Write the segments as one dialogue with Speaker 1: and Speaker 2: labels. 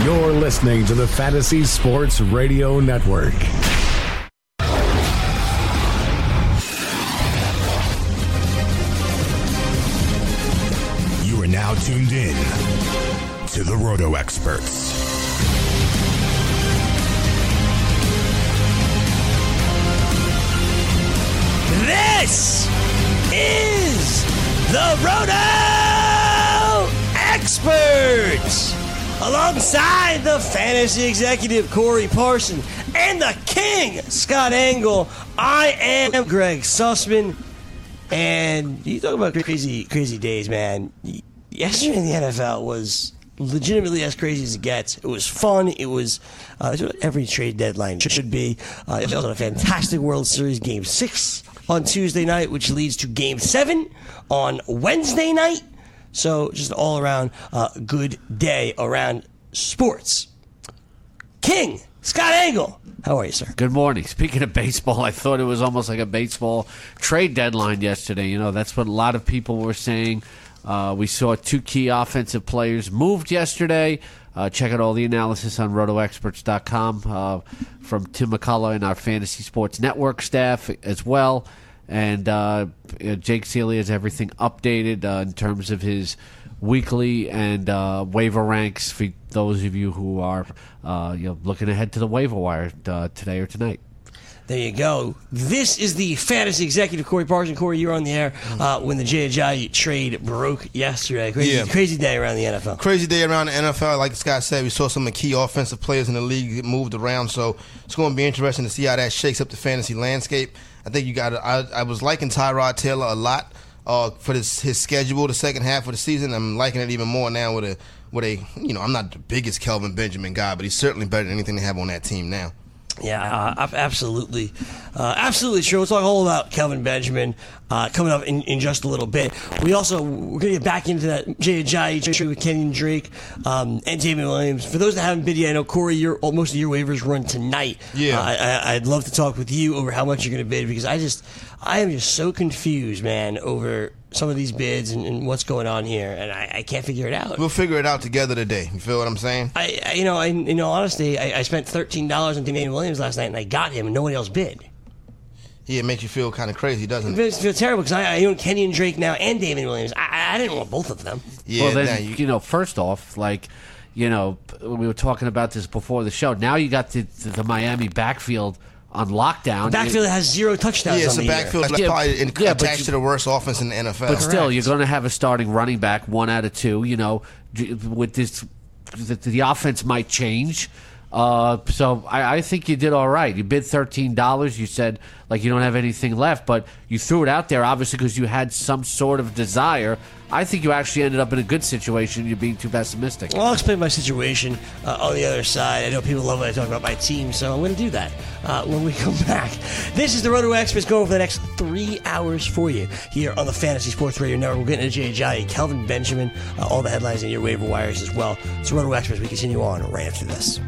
Speaker 1: You're listening to the Fantasy Sports Radio Network.
Speaker 2: You are now tuned in to the Roto Experts.
Speaker 3: This is the Roto Experts! Alongside the fantasy executive Corey Parson and the king Scott Engel, I am Greg Sussman. And you talk about crazy days, man. Yesterday in the NFL was legitimately as crazy as it gets. It was fun. It was every trade deadline should be. It was a fantastic World Series Game 6 on Tuesday night, which leads to Game 7 on Wednesday night. So just an all-around good day around sports. King Scott Engel, how are you, sir?
Speaker 4: Good morning. Speaking of baseball, I thought it was almost like a baseball trade deadline yesterday. You know, that's what a lot of people were saying. We saw two key offensive players moved yesterday. Check out all the analysis on rotoexperts.com from Tim McCullough and our Fantasy Sports Network staff as well. And Jake Seeley has everything updated in terms of his weekly and waiver ranks for those of you who are looking ahead to the waiver wire today or tonight.
Speaker 3: There you go. This is the fantasy executive, Corey Parson. Corey, you were on the air when the Jay Ajayi trade broke yesterday. Crazy day around the NFL.
Speaker 5: Crazy day around the NFL. Like Scott said, we saw some of the key offensive players in the league get moved around, so it's going to be interesting to see how that shakes up the fantasy landscape. I think you got. I was liking Tyrod Taylor a lot for his schedule, the second half of the season. I'm liking it even more now with a I'm not the biggest Kelvin Benjamin guy, but he's certainly better than anything they have on that team now.
Speaker 3: Yeah, absolutely. Absolutely true. We'll talk all about Kelvin Benjamin coming up in just a little bit. We're going to get back into that Jay Ajayi trade with Kenyon Drake and David Williams. For those that haven't bid yet, I know, Corey, most of your waivers run tonight.
Speaker 5: Yeah.
Speaker 3: I'd love to talk with you over how much you're going to bid, because I am just so confused, man, over some of these bids and what's going on here, and I can't figure it out.
Speaker 5: We'll figure it out together today. You feel what I'm saying?
Speaker 3: Honestly, I spent $13 on Damian Williams last night, and I got him, and nobody else bid.
Speaker 5: Yeah, it makes you feel kind of crazy, doesn't it?
Speaker 3: It feels terrible, because I own Kenyon Drake now and Damian Williams. I didn't want both of them.
Speaker 5: Yeah,
Speaker 4: well, then, first off, we were talking about this before the show. Now you got the Miami backfield on lockdown.
Speaker 3: The backfield has 0 touchdowns.
Speaker 5: Yeah, it's
Speaker 3: on
Speaker 5: a backfield that's probably attached to the worst offense in the NFL.
Speaker 4: But still, you're going to have a starting running back, 1 out of 2. With this, the offense might change. So I think you did all right. You bid $13. You said you don't have anything left, but you threw it out there obviously because you had some sort of desire. I think you actually ended up in a good situation. You're being too pessimistic.
Speaker 3: Well, I'll explain my situation on the other side. I know people love when I talk about my team, so I'm going to do that when we come back. This is the Roto Experts going for the next 3 hours for you here on the Fantasy Sports Radio Network. We're getting to Jay Ajayi, Kelvin Benjamin, all the headlines in your waiver wires as well. It's Roto Experts. We continue on right after this.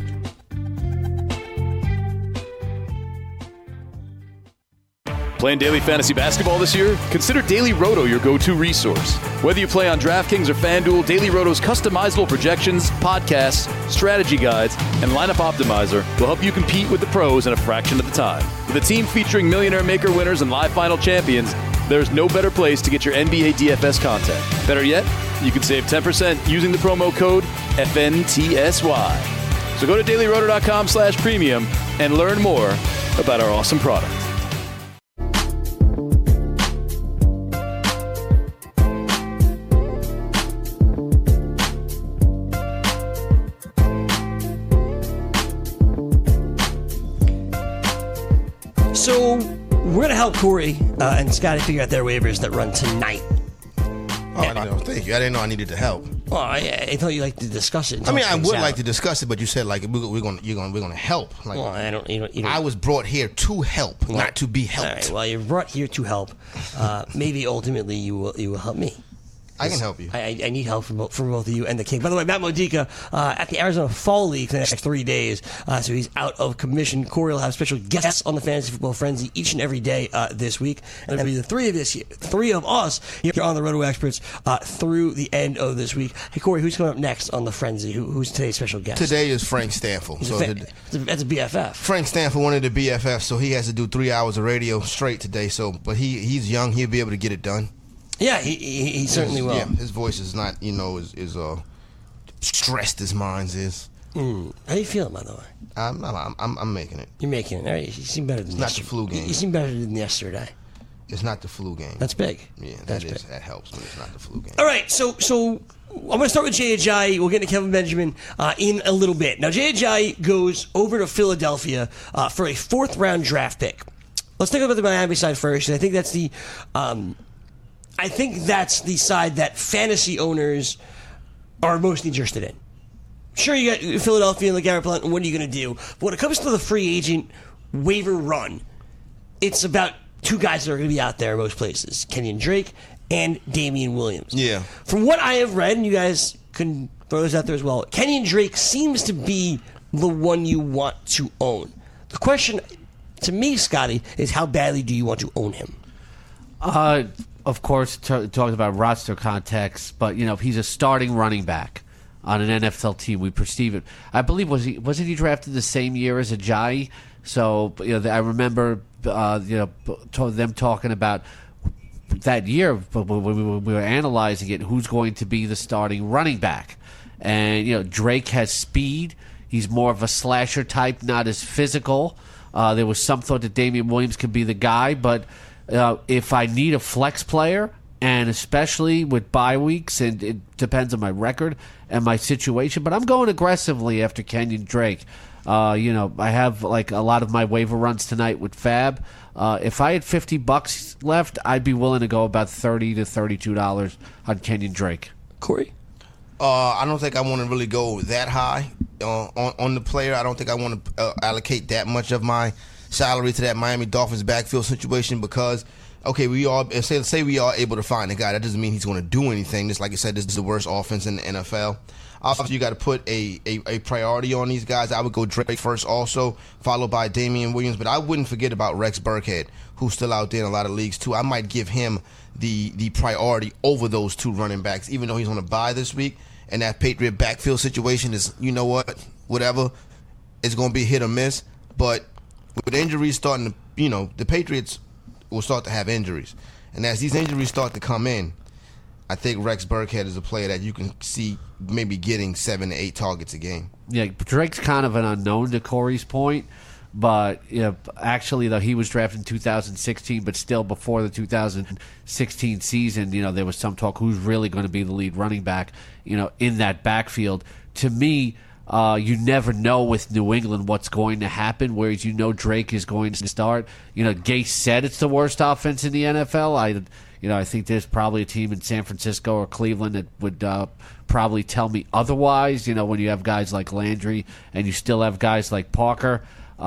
Speaker 6: Playing daily fantasy basketball this year? Consider Daily Roto your go-to resource. Whether you play on DraftKings or FanDuel, Daily Roto's customizable projections, podcasts, strategy guides, and lineup optimizer will help you compete with the pros in a fraction of the time. With a team featuring Millionaire Maker winners and live final champions, there's no better place to get your NBA DFS content. Better yet, you can save 10% using the promo code FNTSY. So go to dailyroto.com/premium and learn more about our awesome product.
Speaker 3: So we're going to help Corey and Scotty figure out their waivers that run tonight.
Speaker 5: Thank you. I didn't know I needed to help.
Speaker 3: Well, I thought you'd like to discuss it.
Speaker 5: I mean, I would like to discuss it, but you said we're going to help.
Speaker 3: Well, I don't. You don't.
Speaker 5: I was brought here to help, not to be helped.
Speaker 3: All right. Well, you're brought here to help. Maybe ultimately you will help me.
Speaker 5: I can help you.
Speaker 3: I need help from both of you and the King. By the way, Matt Modica at the Arizona Fall League for the next 3 days, so he's out of commission. Corey will have special guests on the Fantasy Football Frenzy each and every day this week, and it'll be the three of us here on the Roto Experts through the end of this week. Hey, Corey, who's coming up next on the Frenzy? Who's today's special guest?
Speaker 5: Today is Frank Stanfield.
Speaker 3: That's a BFF.
Speaker 5: Frank Stanfield wanted the BFF, so he has to do 3 hours of radio straight today. So, but he's young; he'll be able to get it done.
Speaker 3: Yeah, he certainly will.
Speaker 5: Yeah, his voice is not, as stressed as mine's is.
Speaker 3: How are you feeling, by the way?
Speaker 5: I'm making it.
Speaker 3: You're making it. All right, you seem better than
Speaker 5: yesterday. It's not the flu game.
Speaker 3: You seem better than yesterday.
Speaker 5: It's not the flu game.
Speaker 3: That's big.
Speaker 5: Yeah,
Speaker 3: that
Speaker 5: helps when it's not the flu game.
Speaker 3: All right, so I'm going to start with Jay Ajayi. We'll get to Kevin Benjamin in a little bit. Now, Jay Ajayi goes over to Philadelphia for a 4th-round draft pick. Let's talk about the Miami side first. I think that's the side that fantasy owners are most interested in. Sure, you got Philadelphia and LeGarrette Blount, and what are you going to do? But when it comes to the free agent waiver run, it's about 2 guys that are going to be out there in most places, Kenyon Drake and Damian Williams.
Speaker 5: Yeah.
Speaker 3: From what I have read, and you guys can throw this out there as well, Kenyon Drake seems to be the one you want to own. The question to me, Scotty, is how badly do you want to own him?
Speaker 4: Of course, talking about roster context, but he's a starting running back on an NFL team. We perceive it. I believe wasn't he drafted the same year as Ajayi? So I remember them talking about that year when we were analyzing it, who's going to be the starting running back. And Drake has speed. He's more of a slasher type, not as physical. There was some thought that Damian Williams could be the guy, but if I need a flex player, and especially with bye weeks, and it depends on my record and my situation, but I'm going aggressively after Kenyon Drake. I have like a lot of my waiver runs tonight with Fab. If I had $50 left, I'd be willing to go about $30 to $32 on Kenyon Drake.
Speaker 3: Corey?
Speaker 5: I don't think I want to really go that high on the player. I don't think I want to allocate that much of my salary to that Miami Dolphins backfield situation because, okay, say we are able to find a guy. That doesn't mean he's going to do anything. Just like I said, this is the worst offense in the NFL. Obviously, you got to put a priority on these guys. I would go Drake first also, followed by Damian Williams. But I wouldn't forget about Rex Burkhead, who's still out there in a lot of leagues too. I might give him the priority over those 2 running backs, even though he's on a bye this week. And that Patriot backfield situation is, whatever. It's going to be hit or miss. But with injuries starting to, the Patriots will start to have injuries. And as these injuries start to come in, I think Rex Burkhead is a player that you can see maybe getting 7 to 8 targets a game. Yeah,
Speaker 4: Drake's kind of an unknown to Corey's point. But actually, though, he was drafted in 2016, but still before the 2016 season, there was some talk who's really going to be the lead running back, in that backfield. To me, you never know with New England what's going to happen, whereas Drake is going to start. Gase said it's the worst offense in the NFL. I think there's probably a team in San Francisco or Cleveland that would probably tell me otherwise, when you have guys like Landry and you still have guys like Parker.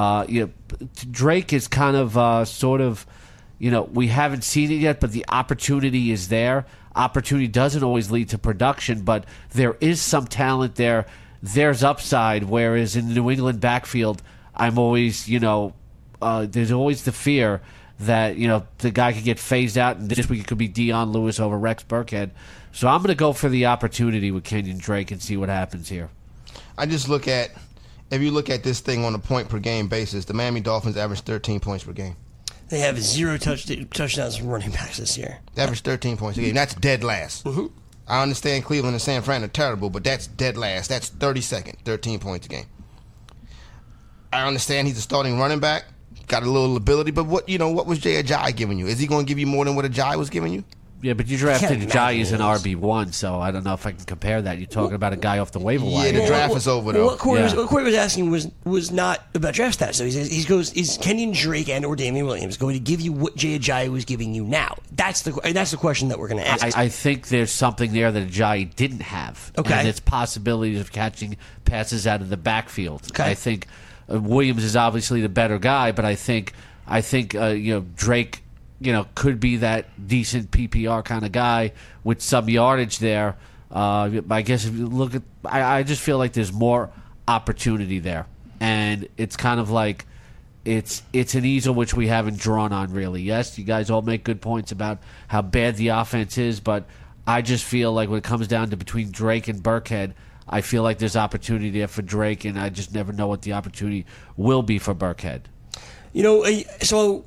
Speaker 4: Drake is kind of we haven't seen it yet, but the opportunity is there. Opportunity doesn't always lead to production, but there is some talent there. There's upside, whereas in the New England backfield, I'm always, there's always the fear that, the guy could get phased out, and this week it could be Dion Lewis over Rex Burkhead. So I'm going to go for the opportunity with Kenyon Drake and see what happens here.
Speaker 5: If you look at this thing on a point-per-game basis, the Miami Dolphins average 13 points per game.
Speaker 3: They have 0 touchdowns from running backs this year.
Speaker 5: They average 13 points a game. That's dead last.
Speaker 3: Mm-hmm.
Speaker 5: I understand Cleveland and San Fran are terrible, but that's dead last. That's 32nd, 13 points a game. I understand he's a starting running back, got a little ability, but what was Jay Ajayi giving you? Is he going to give you more than what Ajayi was giving you?
Speaker 4: Yeah, but you drafted Ajayi as an RB1, so I don't know if I can compare that. You're talking about a guy off the waiver wire.
Speaker 5: Yeah, the draft is over, though.
Speaker 3: What Corey was asking was not about draft stats. So he goes, is Kenyon Drake and or Damian Williams going to give you what Jay Ajayi was giving you now? That's the question that we're going to ask.
Speaker 4: I think there's something there that Ajayi didn't have.
Speaker 3: Okay.
Speaker 4: And it's possibilities of catching passes out of the backfield.
Speaker 3: Okay.
Speaker 4: I think Williams is obviously the better guy, but I think Drake could be that decent PPR kind of guy with some yardage there. I guess if you look at, I just feel like there's more opportunity there, and it's kind of like it's an easel which we haven't drawn on really. Yes, you guys all make good points about how bad the offense is, but I just feel like when it comes down to between Drake and Burkhead, I feel like there's opportunity there for Drake, and I just never know what the opportunity will be for Burkhead.
Speaker 3: So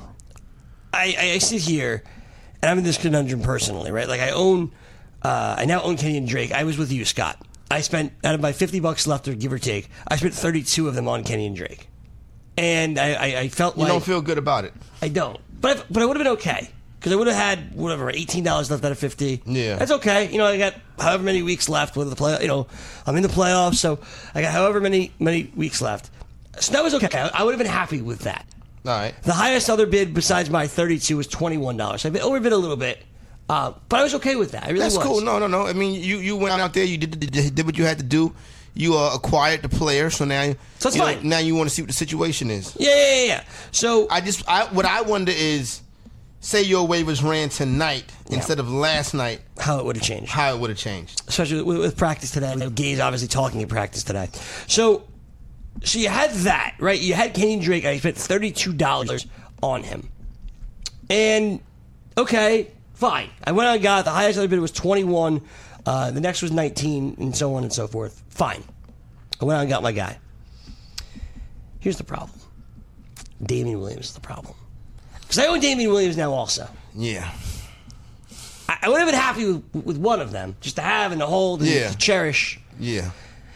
Speaker 3: I sit here, and I'm in this conundrum personally, right? Like I now own Kenyon Drake. I was with you, Scott. I spent, out of my $50 left, or give or take, I spent 32 of them on Kenyon Drake. And I felt like...
Speaker 5: You don't feel good about it.
Speaker 3: I don't. But I would have been okay. Because I would have had, whatever, $18 left out of 50.
Speaker 5: Yeah.
Speaker 3: That's okay. I got however many weeks left with the play. I'm in the playoffs, so I got however many weeks left. So that was okay. I would have been happy with that.
Speaker 5: All right.
Speaker 3: The highest other bid besides my 32 was $21. So I overbid a little bit. But I was okay with that. I really was.
Speaker 5: That's cool. No. I mean, you went out there, you did what you had to do. You acquired the player, so now
Speaker 3: so it's fine.
Speaker 5: Now you want to see what the situation is.
Speaker 3: Yeah. So
Speaker 5: what I wonder is, say your waivers ran tonight instead of last night,
Speaker 3: how it would have changed. Especially with practice today. Gay's obviously talking in practice today. So you had that, right? You had Kenyon Drake. I spent $32 on him, and okay. Fine. I went out and got the highest other bid was 21. The next was 19, and so on and so forth. Fine. I went out and got my guy. Here's the problem. Damian Williams is the problem. Because I own Damian Williams now also.
Speaker 5: Yeah.
Speaker 3: I would have been happy with one of them, just to have and to hold and to cherish.
Speaker 5: Yeah.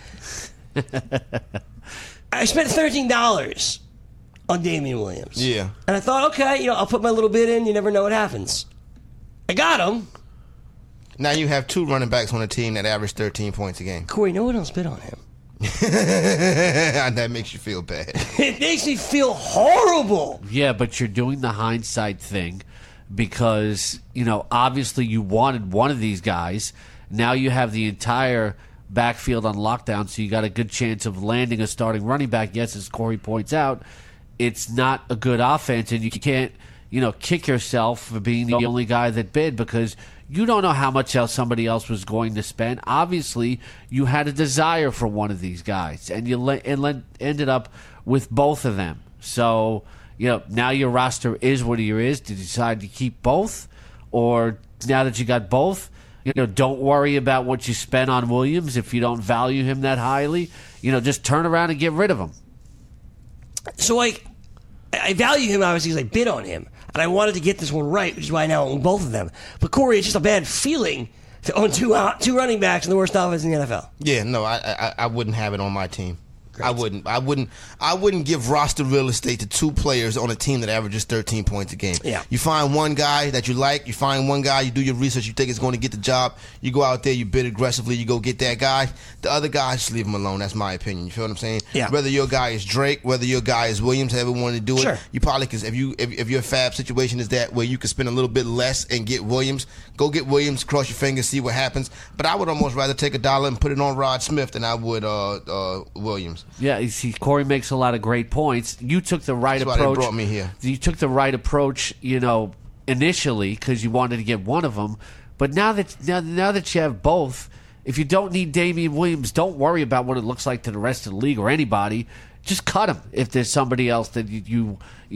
Speaker 3: I spent $13 on Damian Williams.
Speaker 5: Yeah.
Speaker 3: And I thought, okay, I'll put my little bid in. You never know what happens. I got him.
Speaker 5: Now you have two running backs on a team that average 13 points a game.
Speaker 3: Corey, no one else bid on him.
Speaker 5: That makes you feel bad.
Speaker 3: It makes me feel horrible.
Speaker 4: Yeah, but you're doing the hindsight thing because, obviously you wanted one of these guys. Now you have the entire backfield on lockdown, so you got a good chance of landing a starting running back. Yes, as Corey points out, it's not a good offense, and you can't kick yourself for being the only guy that bid because you don't know how much else somebody else was going to spend. Obviously, you had a desire for one of these guys, and you ended up with both of them. So, now your roster is what it is. Did you decide to keep both? Or now that you got both, don't worry about what you spent on Williams if you don't value him that highly. Just turn around and get rid of him.
Speaker 3: So, I value him, obviously, because I bid on him. And I wanted to get this one right, which is why I now own both of them. But, Corey, it's just a bad feeling to own two running backs in the worst offense in the NFL.
Speaker 5: Yeah, no, I wouldn't have it on my team. Great. I wouldn't give roster real estate to two players on a team that averages 13 points a game.
Speaker 3: Yeah.
Speaker 5: You find one guy that you like, you find one guy, you do your research, you think it's going to get the job, you go out there, you bid aggressively, you go get that guy. The other guy, just leave him alone. That's my opinion. You feel what I'm saying?
Speaker 3: Yeah.
Speaker 5: Whether your guy is Drake, whether your guy is Williams, however you want to do it,
Speaker 3: sure.
Speaker 5: You probably can. If your fab situation is that where you can spend a little bit less and get Williams, go get Williams, cross your fingers, see what happens. But I would almost rather take $1 and put it on Rod Smith than I would Williams.
Speaker 4: Yeah, you see, Corey makes a lot of great points. You took the right
Speaker 5: approach.
Speaker 4: approach.
Speaker 5: That's why they brought me here.
Speaker 4: You took the right approach, initially because you wanted to get one of them. But now that you have both, if you don't need Damian Williams, don't worry about what it looks like to the rest of the league or anybody. Just cut him if there's somebody else that you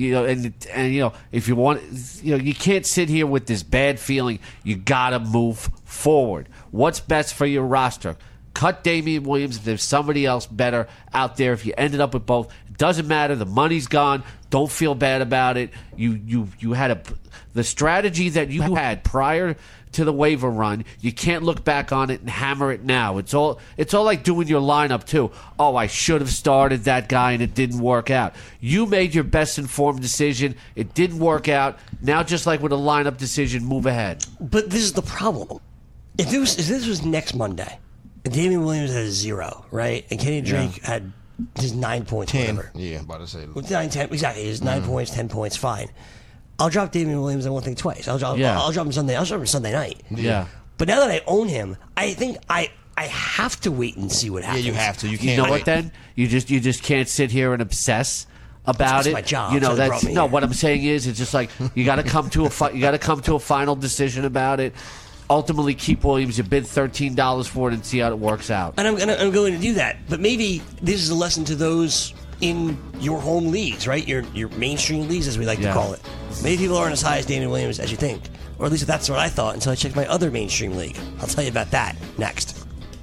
Speaker 4: if you want, you can't sit here with this bad feeling. You gotta move forward. What's best for your roster? Cut Damian Williams if there's somebody else better out there. If you ended up with both, it doesn't matter. The money's gone. Don't feel bad about it. You had the strategy that you had prior to the waiver run. You can't look back on it and hammer it now. It's all like doing your lineup too. Oh, I should have started that guy and it didn't work out. You made your best informed decision. It didn't work out. Now, just like with a lineup decision, move ahead.
Speaker 3: But this is the problem. If this was next Monday, and Damian Williams had a 0, right? And Kenny Drake had his 9 points,
Speaker 5: 10.
Speaker 3: whatever.
Speaker 5: Yeah, about to say
Speaker 3: 9, 10, exactly. His 9 points, 10 points, fine. I'll drop Damian Williams, I won't think twice. I'll drop him Sunday. I'll drop him Sunday night.
Speaker 4: Yeah.
Speaker 3: But now that I own him, I think I have to wait and see what happens.
Speaker 5: Yeah, you have to. You can't.
Speaker 4: You know what? Then you just can't sit here and obsess about
Speaker 3: That's
Speaker 4: it.
Speaker 3: my job.
Speaker 4: You know,
Speaker 3: That's what brought me here.
Speaker 4: what I'm saying is, it's just like you got to come to a final decision about it. Ultimately, keep Williams. You bid $13 for it and see how it works out.
Speaker 3: And I'm going to do that. But maybe this is a lesson to those in your home leagues, right? Your mainstream leagues, as we like to call it. Maybe people aren't as high as Damian Williams as you think. Or at least that's what I thought until I checked my other mainstream league. I'll tell you about that next.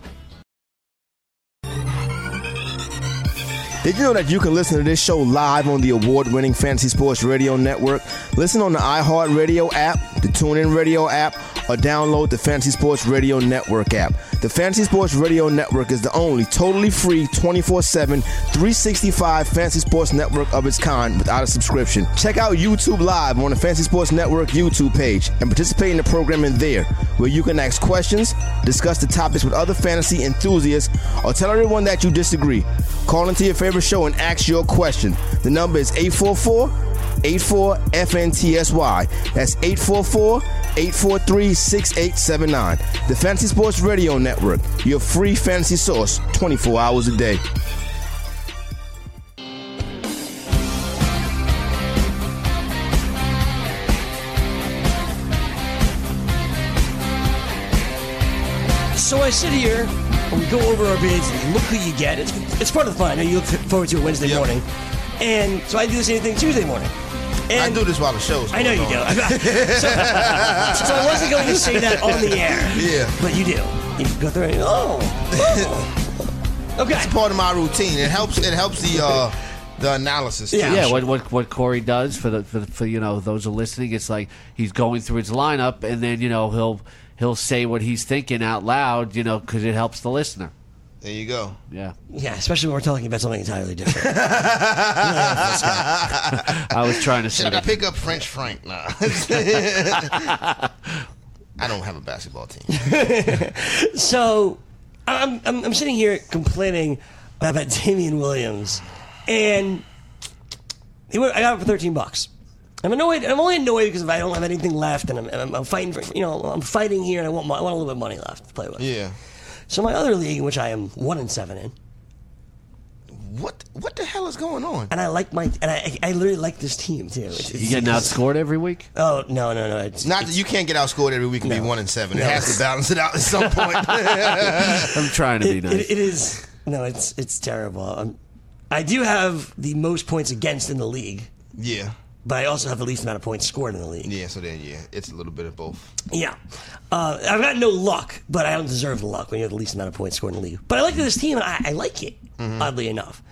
Speaker 5: Did you know that you can listen to this show live on the award-winning Fantasy Sports Radio Network? Listen on the iHeartRadio app, the TuneIn Radio app, or download the Fantasy Sports Radio Network app. The Fantasy Sports Radio Network is the only totally free 24/7, 365 fantasy sports network of its kind without a subscription. Check out YouTube Live on the Fantasy Sports Network YouTube page and participate in the programming there, where you can ask questions, discuss the topics with other fantasy enthusiasts, or tell everyone that you disagree. Call into your favorite show and ask your question. The number is 844-84-FNTSY. That's 844-843-6879. The Fantasy Sports Radio Network, your free fantasy source 24 hours a day.
Speaker 3: So I sit here and we go over our bids and look who you get. It's part of the fun. I know you look forward to it Wednesday morning. And so I do the same thing Tuesday morning. And
Speaker 5: I do this while the show's
Speaker 3: I know you do. So I wasn't going to say that on the air.
Speaker 5: Yeah.
Speaker 3: But you do. You go through and okay.
Speaker 5: It's part of my routine. It helps the analysis.
Speaker 3: Yeah.
Speaker 4: Yeah, what Corey does for those who are listening, it's like he's going through his lineup, and then he'll say what he's thinking out loud, because it helps the listener.
Speaker 5: There you go.
Speaker 4: Yeah.
Speaker 3: Yeah, especially when we're talking about something entirely different.
Speaker 4: I was trying to say
Speaker 5: Should I
Speaker 4: that.
Speaker 5: pick up French Frank? Nah. I don't have a basketball team.
Speaker 3: So I'm sitting here complaining about Damian Williams, and I got it for $13. I'm annoyed. I'm only annoyed because I don't have anything left, and I'm fighting for I'm fighting here, and I want a little bit of money left to play with.
Speaker 5: Yeah.
Speaker 3: So my other league, in which I am 1-7 in,
Speaker 5: What the hell is going on?
Speaker 3: and I literally like this team too.
Speaker 4: You getting outscored every week?
Speaker 3: Oh no! It's
Speaker 5: Not that you can't get outscored every week and be 1-7. It
Speaker 3: No.
Speaker 5: has to balance it out at some point.
Speaker 4: I'm trying to be nice.
Speaker 3: It is no. It's terrible. I do have the most points against in the league,
Speaker 5: Yeah.
Speaker 3: but I also have the least amount of points scored in the league.
Speaker 5: Yeah, so then, it's a little bit of both.
Speaker 3: Yeah. I've got no luck, but I don't deserve the luck when you have the least amount of points scored in the league. But I like this team, and I like it, oddly enough.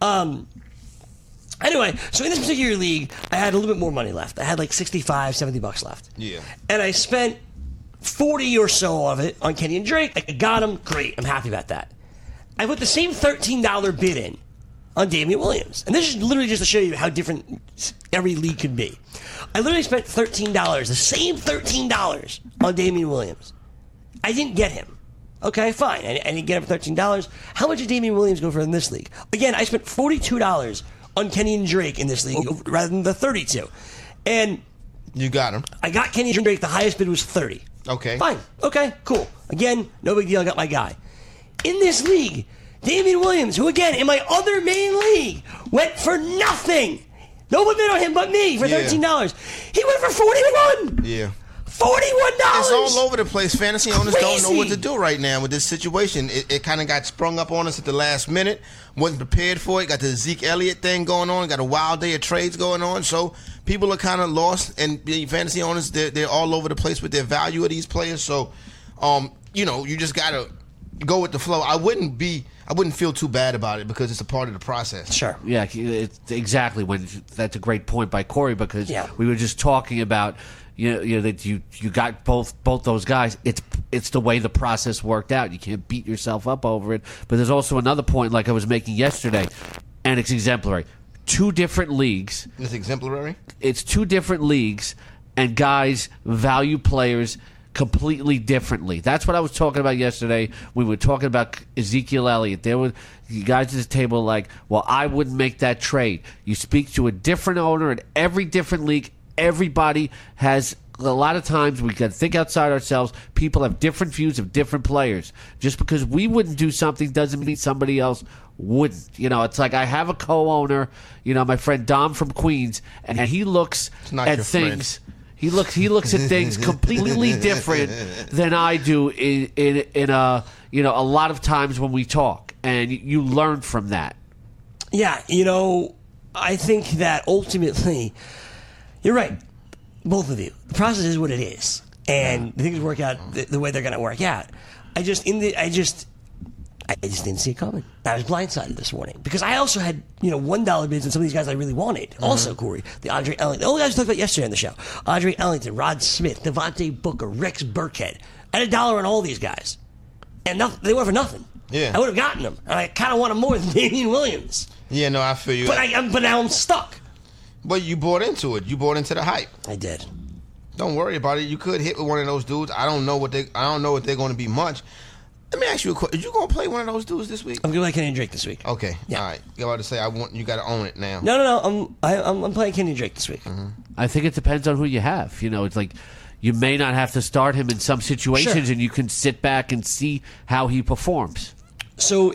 Speaker 3: Anyway, so in this particular league, I had a little bit more money left. I had like $65, $70 left.
Speaker 5: Yeah.
Speaker 3: And I spent 40 or so of it on Kenyon Drake. I got him. Great. I'm happy about that. I put the same $13 bid in on Damian Williams. And this is literally just to show you how different every league could be. I literally spent $13, the same $13 on Damian Williams. I didn't get him. Okay, fine. I didn't get him for $13. How much did Damian Williams go for in this league? Again, I spent $42 on Kenyon Drake in this league rather than the $32. And
Speaker 5: You got him.
Speaker 3: I got Kenyon Drake. The highest bid was $30.
Speaker 5: Okay.
Speaker 3: Fine. Okay, cool. Again, no big deal. I got my guy. In this league, Damian Williams, who again, in my other main league, went for nothing. No one bid on him but me for $13. He went for $41.
Speaker 5: Yeah.
Speaker 3: $41.
Speaker 5: It's all over the place. Fantasy owners don't know what
Speaker 3: Crazy.
Speaker 5: to do right now with this situation. It kind of got sprung up on us at the last minute. Wasn't prepared for it. Got the Zeke Elliott thing going on. Got a wild day of trades going on. So people are kind of lost. And the fantasy owners, they're all over the place with their value of these players. So, you just got to go with the flow. I wouldn't feel too bad about it because it's a part of the process.
Speaker 3: Sure.
Speaker 4: Yeah, it's exactly. That's a great point by Corey, because we were just talking about that you got both those guys. It's the way the process worked out. You can't beat yourself up over it. But there's also another point, like I was making yesterday, and it's exemplary. Two different leagues.
Speaker 5: It's exemplary?
Speaker 4: It's two different leagues, and guys value players completely differently. That's what I was talking about yesterday. We were talking about Ezekiel Elliott. There were guys at the table like, well, I wouldn't make that trade. You speak to a different owner in every different league. Everybody has a lot of times we got to think outside ourselves. People have different views of different players. Just because we wouldn't do something doesn't mean somebody else wouldn't. It's like I have a co-owner, my friend Dom from Queens, and he looks at things. He looks at things completely different than I do in a lot of times when we talk, and you learn from that.
Speaker 3: Yeah, I think that ultimately, you're right, both of you. The process is what it is, and things work out the way they're going to work out. I just didn't see it coming. I was blindsided this morning because I also had $1 bids on some of these guys I really wanted. Also, Corey, the Andre Ellington, all the guys we talked about yesterday on the show: Andre Ellington, Rod Smith, Devontae Booker, Rex Burkhead. I had $1 on all these guys, and they went for nothing.
Speaker 5: Yeah,
Speaker 3: I would have gotten them, and I kind of want them more than Damian Williams.
Speaker 5: Yeah, no, I feel you.
Speaker 3: But now I'm stuck.
Speaker 5: But you bought into it. You bought into the hype.
Speaker 3: I did.
Speaker 5: Don't worry about it. You could hit with one of those dudes. I don't know if they're going to be much. Let me ask you a question. Are you going to play one of those dudes this week?
Speaker 3: I'm going to play Kenny Drake this week.
Speaker 5: Okay.
Speaker 3: Yeah.
Speaker 5: All right. You're about to say you got to own it now.
Speaker 3: No. I'm playing Kenny Drake this week.
Speaker 5: Mm-hmm.
Speaker 4: I think it depends on who you have. It's like you may not have to start him in some situations,
Speaker 3: Sure.
Speaker 4: and you can sit back and see how he performs.
Speaker 3: So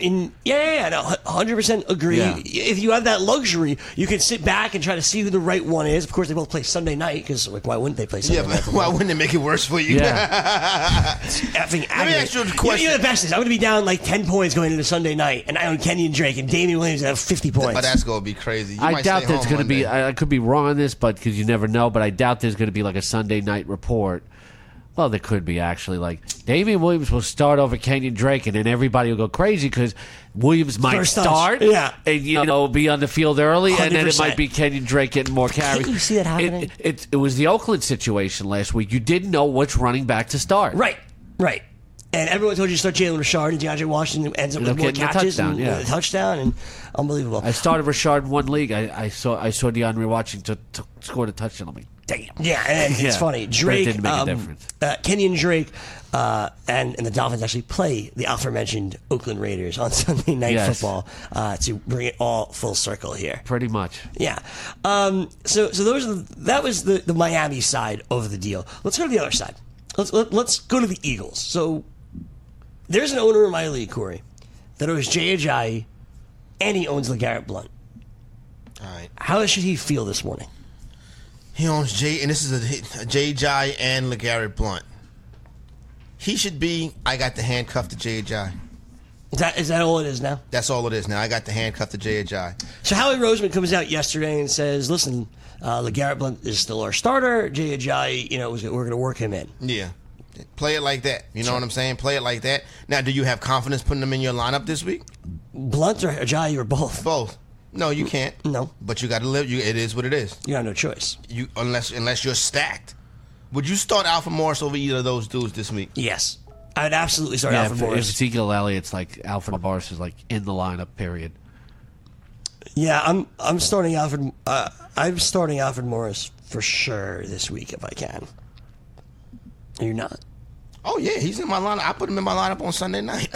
Speaker 3: 100% agree.
Speaker 4: Yeah.
Speaker 3: If you have that luxury, you can sit back and try to see who the right one is. Of course, they both play Sunday night because why wouldn't they play Sunday night?
Speaker 5: But why wouldn't it make it worse for you?
Speaker 4: Yeah.
Speaker 5: Let me ask you a question.
Speaker 3: The best is I'm going to be down like 10 points going into Sunday night, and I own Kenyon Drake and Damian Williams have 50 points.
Speaker 5: But that's going to be crazy. You
Speaker 4: I
Speaker 5: might
Speaker 4: doubt
Speaker 5: stay
Speaker 4: there's
Speaker 5: home
Speaker 4: going to be.
Speaker 5: Monday.
Speaker 4: I could be wrong on this, but because you never know. But I doubt there's going to be like a Sunday night report. Well, there could be actually. Like Damian Williams will start over Kenyon Drake, and then everybody will go crazy because Williams might
Speaker 3: First touch.
Speaker 4: start,
Speaker 3: Yeah.
Speaker 4: and be on the field early, and then it
Speaker 3: 100%.
Speaker 4: might be Kenyon Drake getting more carries.
Speaker 3: Can't you see that happening?
Speaker 4: It was the Oakland situation last week. You didn't know which running back to start.
Speaker 3: Right. And everyone told you to start Jalen Richard, and DeAndre Washington ends up with more
Speaker 4: getting a
Speaker 3: catches
Speaker 4: touchdown,
Speaker 3: and a touchdown, and unbelievable.
Speaker 4: I started Richard in one league. I saw DeAndre Washington scored a touchdown. I'm like, damn.
Speaker 3: Yeah, and it's
Speaker 4: Yeah.
Speaker 3: funny.
Speaker 4: But it
Speaker 3: Drake,
Speaker 4: didn't make a difference.
Speaker 3: Kenyon Drake, and the Dolphins actually play the aforementioned Oakland Raiders on Sunday Night
Speaker 4: Yes.
Speaker 3: Football to bring it all full circle here.
Speaker 4: Pretty much.
Speaker 3: Yeah. So that was the Miami side of the deal. Let's go to the other side. Let's go to the Eagles. So there's an owner in my league, Corey, that owns Jay Ajayi, and he owns LeGarrette Blount.
Speaker 5: All right.
Speaker 3: How should he feel this morning?
Speaker 5: He owns Jay, and this is a Jay Ajayi and LeGarrette Blount. He should be, I got the handcuff to Jay Ajayi.
Speaker 3: Is that all it is now?
Speaker 5: That's all it is now. I got the handcuff to Jay Ajayi.
Speaker 3: So Howie Roseman comes out yesterday and says, listen, LeGarrette Blount is still our starter. Jay Ajayi, we're going to work him in.
Speaker 5: Yeah. Play it like that. You know what I'm saying? Play it like that. Now, do you have confidence putting them in your lineup this week?
Speaker 3: Blount or Ajayi or both?
Speaker 5: Both. No, you can't.
Speaker 3: No.
Speaker 5: But you got to live. It is what it is.
Speaker 3: You got no choice.
Speaker 5: Unless you're stacked. Would you start Alfred Morris over either of those dudes this week?
Speaker 3: Yes. I'd absolutely start
Speaker 4: Yeah,
Speaker 3: Alfred
Speaker 4: if
Speaker 3: Morris.
Speaker 4: Ezekiel Elliott's like Alfred Morris is like in the lineup. Period.
Speaker 3: Yeah, I'm starting Alfred. I'm starting Alfred Morris for sure this week if I can. Are you not?
Speaker 5: Oh yeah, he's in my lineup. I put him in my lineup on Sunday night.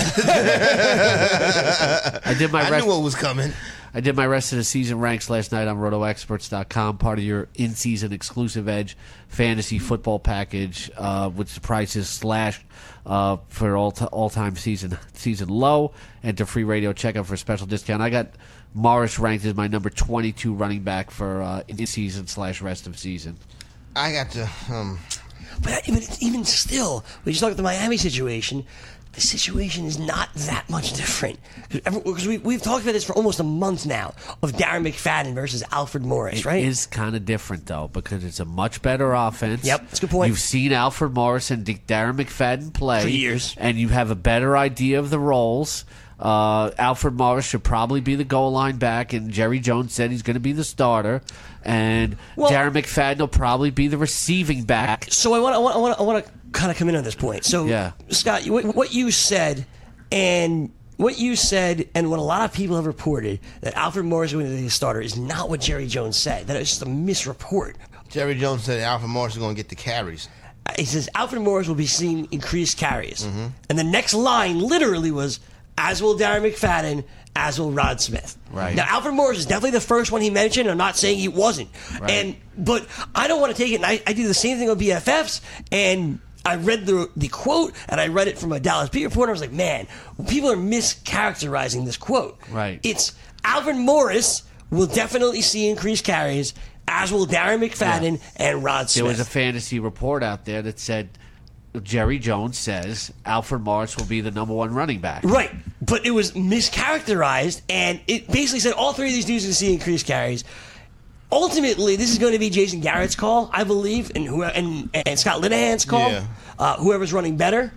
Speaker 4: I did my
Speaker 5: I knew what was coming.
Speaker 4: I did my rest of the season ranks last night on RotoExperts.com, part of your in-season exclusive Edge fantasy football package, which the price is slashed for all-time season low, and to free radio checkout for a special discount. I got Morris ranked as my number 22 running back for in-season / rest of season.
Speaker 5: I got to.
Speaker 3: But even still, when you talk about the Miami situation, the situation is not that much different. Because we've talked about this for almost a month now of Darren McFadden versus Alfred Morris, right?
Speaker 4: It is kind of different, though, because it's a much better offense.
Speaker 3: Yep, that's a good point.
Speaker 4: You've seen Alfred Morris and Darren McFadden play.
Speaker 3: For years.
Speaker 4: And you have a better idea of the roles. Alfred Morris should probably be the goal line back, and Jerry Jones said he's going to be the starter. And Darren McFadden will probably be the receiving back.
Speaker 3: So I want to kind of come in on this point. So,
Speaker 4: yeah.
Speaker 3: Scott, what you said, and what a lot of people have reported that Alfred Morris was going to be the starter is not what Jerry Jones said. That is just a misreport.
Speaker 5: Jerry Jones said Alfred Morris is going to get the carries.
Speaker 3: He says Alfred Morris will be seeing increased carries,
Speaker 5: Mm-hmm.
Speaker 3: and the next line literally was as will Darren McFadden, as will Rod Smith.
Speaker 4: Right.
Speaker 3: Now, Alfred Morris is definitely the first one he mentioned. I'm not saying he wasn't.
Speaker 4: Right.
Speaker 3: But I don't want to take it, and I do the same thing with BFFs, and I read the quote, and I read it from a Dallas Beat reporter. I was like, man, people are mischaracterizing this quote.
Speaker 4: Right.
Speaker 3: It's Alfred Morris will definitely see increased carries, as will Darren McFadden and Rod Smith.
Speaker 4: There was a fantasy report out there that said Jerry Jones says Alfred Morris will be the number one running back.
Speaker 3: Right, but it was mischaracterized, and it basically said all three of these dudes are going to see increased carries. Ultimately, this is going to be Jason Garrett's call, I believe, and Scott Linehan's call, whoever's running better.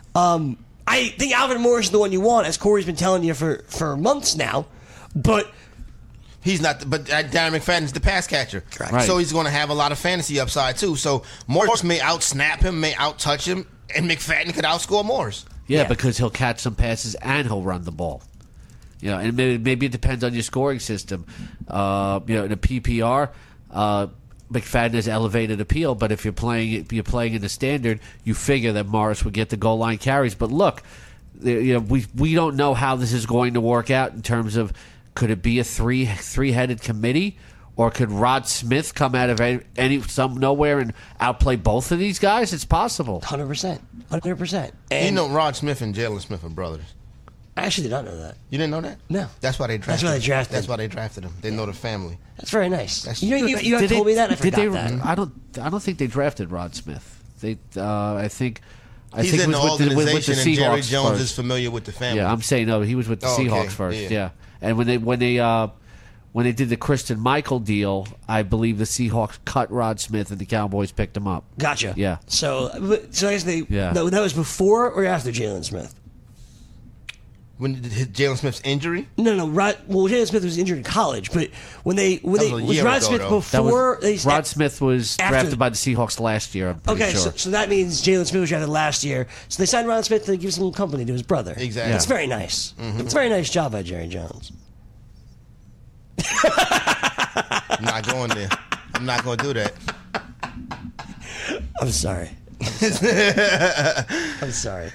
Speaker 3: I think Alfred Morris is the one you want, as Corey's been telling you for months now, but
Speaker 5: he's not. But Darren McFadden's the pass catcher,
Speaker 4: Right.
Speaker 5: so he's going to have a lot of fantasy upside too. So Morris may outsnap him, may outtouch him, and McFadden could outscore Morris.
Speaker 4: Yeah, because he'll catch some passes and he'll run the ball. And maybe it depends on your scoring system. In a PPR, McFadden has elevated appeal, but if you're playing in the standard, you figure that Morris would get the goal line carries. But look, we don't know how this is going to work out in terms of could it be a three-headed committee, or could Rod Smith come out of nowhere and outplay both of these guys? It's possible.
Speaker 3: 100%.
Speaker 5: And Rod Smith and Jalen Smith are brothers.
Speaker 3: I actually did not know that.
Speaker 5: You didn't know that?
Speaker 3: No.
Speaker 5: That's why they drafted him. That's why they drafted him. They know the family.
Speaker 3: That's very nice.
Speaker 5: That's-
Speaker 3: You have told me that, and I forgot that.
Speaker 4: I don't think they drafted Rod Smith. I think
Speaker 5: He's
Speaker 4: it
Speaker 5: in the
Speaker 4: was with the
Speaker 5: organization, and Jerry
Speaker 4: Seahawks
Speaker 5: Jones
Speaker 4: first.
Speaker 5: is familiar with the family.
Speaker 4: Yeah, I'm saying no. He was with the
Speaker 5: Oh, okay.
Speaker 4: Seahawks first.
Speaker 5: Yeah.
Speaker 4: Yeah, and when they did the Christian Michael deal, I believe the Seahawks cut Rod Smith and the Cowboys picked him up.
Speaker 3: Gotcha.
Speaker 4: Yeah.
Speaker 3: So I guess
Speaker 4: Yeah.
Speaker 3: that was before or after Jalen Smith?
Speaker 5: When did Jalen Smith's injury?
Speaker 3: No. Jalen Smith was injured in college, but when was
Speaker 5: year
Speaker 3: Rod
Speaker 5: ago,
Speaker 3: Smith
Speaker 5: though.
Speaker 3: before?
Speaker 4: Rod Smith was
Speaker 3: after-
Speaker 4: drafted by the Seahawks last year. I'm pretty
Speaker 3: Okay,
Speaker 4: sure.
Speaker 3: so that means Jalen Smith was drafted last year. So they signed Rod Smith to give some company to his brother.
Speaker 5: Exactly.
Speaker 3: It's very nice. It's a very nice job by Jerry Jones.
Speaker 5: I'm not going there. I'm not going to do that.
Speaker 3: I'm sorry. I'm sorry.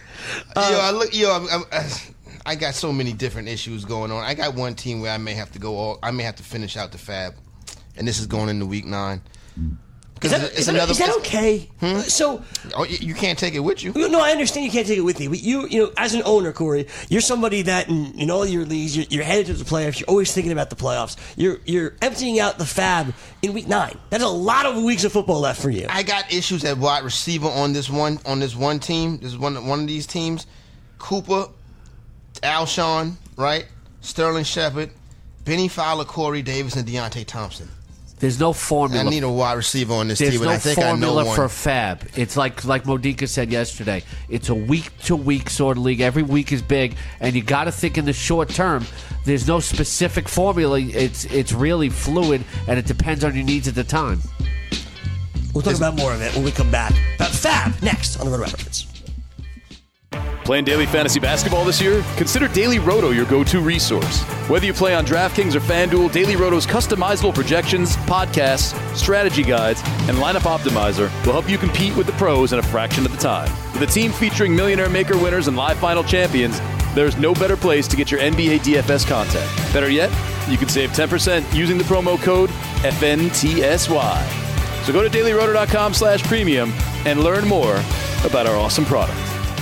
Speaker 5: I got so many different issues going on. I got one team where I may have to finish out the fab, and this is going into week 9.
Speaker 3: Is that okay? So
Speaker 5: you can't take it with you.
Speaker 3: No, I understand you can't take it with you. But you as an owner, Corey, you're somebody that in all your leagues, you're headed to the playoffs. You're always thinking about the playoffs. You're emptying out the fab in week 9. That's a lot of weeks of football left for you.
Speaker 5: I got issues at wide receiver on this one team. This is one of these teams. Cooper, Alshon, right? Sterling Shepard, Benny Fowler, Corey Davis, and Deontay Thompson.
Speaker 4: There's no formula.
Speaker 5: I need a wide receiver on this
Speaker 4: There's
Speaker 5: team,
Speaker 4: no
Speaker 5: and I think I know
Speaker 4: formula
Speaker 5: one.
Speaker 4: for fab. It's like Modica said yesterday. It's a week-to-week sort of league. Every week is big, and you got to think in the short term. There's no specific formula. It's really fluid, and it depends on your needs at the time.
Speaker 3: We'll talk about more of it when we come back. About fab next on the Roto Experts.
Speaker 6: Playing daily fantasy basketball this year? Consider Daily Roto your go-to resource. Whether you play on DraftKings or FanDuel, Daily Roto's customizable projections, podcasts, strategy guides, and lineup optimizer will help you compete with the pros in a fraction of the time. With a team featuring Millionaire Maker winners and live final champions, there's no better place to get your NBA DFS content. Better yet, you can save 10% using the promo code FNTSY. So go to dailyroto.com/premium and learn more about our awesome product.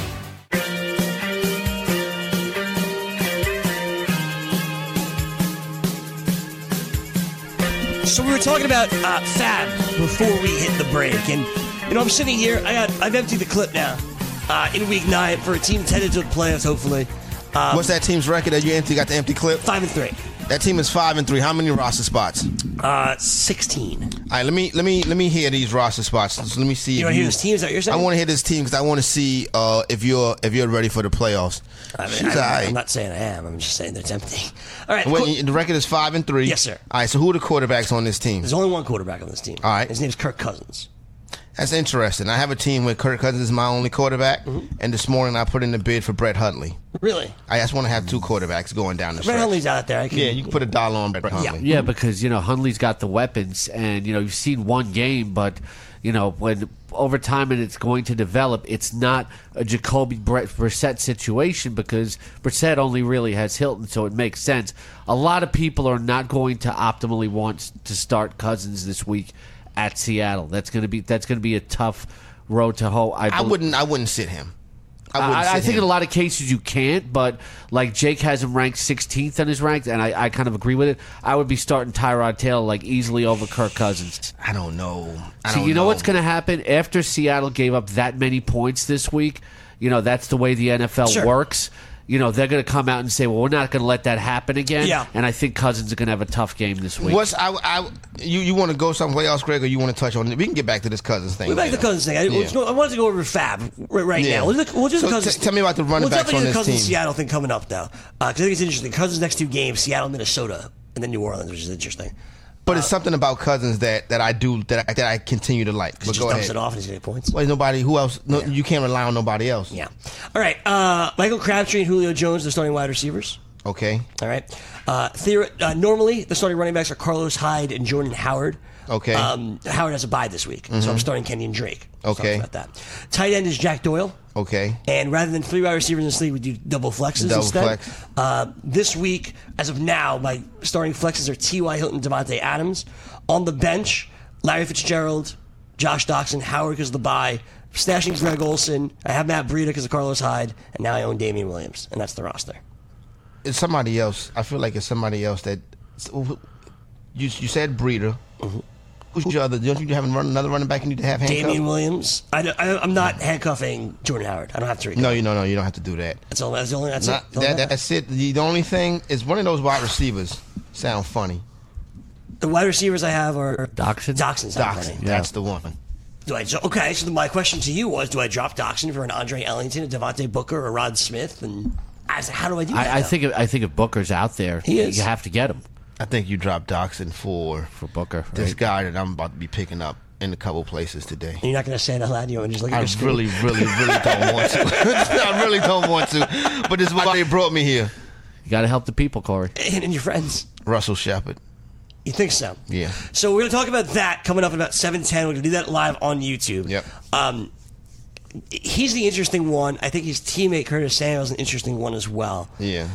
Speaker 3: So we were talking about fab before we hit the break, and I'm sitting here. I've emptied the clip now in week 9 for a team that's headed to the playoffs. Hopefully,
Speaker 5: What's that team's record that you got the empty clip?
Speaker 3: 5-3.
Speaker 5: That team is 5-3. How many roster spots?
Speaker 3: 16.
Speaker 5: All right, let me hear these roster spots. So let me see.
Speaker 3: You want to hear this team? Is that what you're saying?
Speaker 5: I want to hear this team because I want to see if you're ready for the playoffs.
Speaker 3: I'm not saying I am. I'm just saying that it's empty. All right.
Speaker 5: The record is 5-3.
Speaker 3: Yes, sir.
Speaker 5: All right. So who are the quarterbacks on this team?
Speaker 3: There's only one quarterback on this team.
Speaker 5: All right.
Speaker 3: His name's Kirk Cousins.
Speaker 5: That's interesting. I have a team where Kirk Cousins is my only quarterback, and this morning I put in the bid for Brett Hundley.
Speaker 3: Really?
Speaker 5: I just want to have 2 quarterbacks going down the stretch.
Speaker 3: Brett Hundley's out there.
Speaker 5: Yeah, you can put $1 on Brett Hundley.
Speaker 4: Yeah, because, Hundley's got the weapons, and, you've seen one game, but, when over time and it's going to develop, it's not a Jacoby Brissett situation because Brissett only really has Hilton, so it makes sense. A lot of people are not going to optimally want to start Cousins this week at Seattle. That's going to be a tough road to hoe.
Speaker 5: I wouldn't sit him.
Speaker 4: I think in a lot of cases you can't, but like Jake has him ranked 16th on his rank, and I kind of agree with it. I would be starting Tyrod Taylor like easily over Kirk Cousins.
Speaker 5: I don't know.
Speaker 4: You know what's going to happen after Seattle gave up that many points this week? That's the way the NFL works. They're going to come out and say, well, we're not going to let that happen again.
Speaker 3: Yeah.
Speaker 4: And I think Cousins are going to have a tough game this week.
Speaker 5: You want to go somewhere else, Greg, or you want to touch on it? We can get back to this Cousins thing.
Speaker 3: We're back to the Cousins thing. I wanted to go over Fab right now. We'll do the Cousins.
Speaker 5: Tell me about the running backs on this team.
Speaker 3: We'll definitely do the Cousins-Seattle thing coming up now. Because I think it's interesting. Cousins' next 2 games, Seattle, Minnesota, and then New Orleans, which is interesting.
Speaker 5: But it's something about Cousins that I continue to like. But
Speaker 3: He
Speaker 5: go
Speaker 3: just dumps
Speaker 5: ahead.
Speaker 3: it off and he's going to get points.
Speaker 5: Well, nobody who else? No, you can't rely on nobody else.
Speaker 3: Yeah. All right. Michael Crabtree and Julio Jones, the starting wide receivers.
Speaker 5: Okay.
Speaker 3: All right. Normally, the starting running backs are Carlos Hyde and Jordan Howard.
Speaker 5: Okay.
Speaker 3: Howard has a bye this week, so I'm starting Kenyon Drake.
Speaker 5: Okay.
Speaker 3: About that. Tight end is Jack Doyle.
Speaker 5: Okay.
Speaker 3: And rather than 3 wide receivers in this league, we do double flexes instead. This week, as of now, my starting flexes are T.Y. Hilton, Devontae Adams. On the bench, Larry Fitzgerald, Josh Doxson, Howard because of the bye, stashing Greg Olsen. I have Matt Breida because of Carlos Hyde, and now I own Damian Williams, and that's the roster.
Speaker 5: It's somebody else. I feel like it's somebody else that you said Breida. Mm-hmm. Who's your other? Don't you have another running back you need to have handcuffed?
Speaker 3: Damian Williams. I'm not handcuffing Jordan Howard. I don't have to.
Speaker 5: No, you don't have to do that.
Speaker 3: That's it.
Speaker 5: That's it. The only thing is one of those wide receivers sound funny.
Speaker 3: The wide receivers I have are
Speaker 4: Doxson.
Speaker 3: Doxson.
Speaker 5: That's the one.
Speaker 3: So my question to you was: do I drop Doxson for an Andre Ellington, a Devontae Booker, or Rod Smith? And how do I do that?
Speaker 4: I think if Booker's out there,
Speaker 3: he is.
Speaker 4: You have to get him.
Speaker 5: I think you drop Doxson for
Speaker 4: Booker. Right?
Speaker 5: This guy that I'm about to be picking up in a couple places today.
Speaker 3: You're not going to say it out loud. You want to just look at your screen?
Speaker 5: really don't want to. I really don't want to. But this is why they brought me here.
Speaker 4: You got to help the people, Corey.
Speaker 3: And your friends.
Speaker 5: Russell Shepard.
Speaker 3: You think so?
Speaker 5: Yeah.
Speaker 3: So we're going to talk about that coming up at about 7:10. We're going to do that live on YouTube.
Speaker 5: Yep.
Speaker 3: He's the interesting one. I think his teammate Curtis Samuel is an interesting one as well.
Speaker 5: Yeah.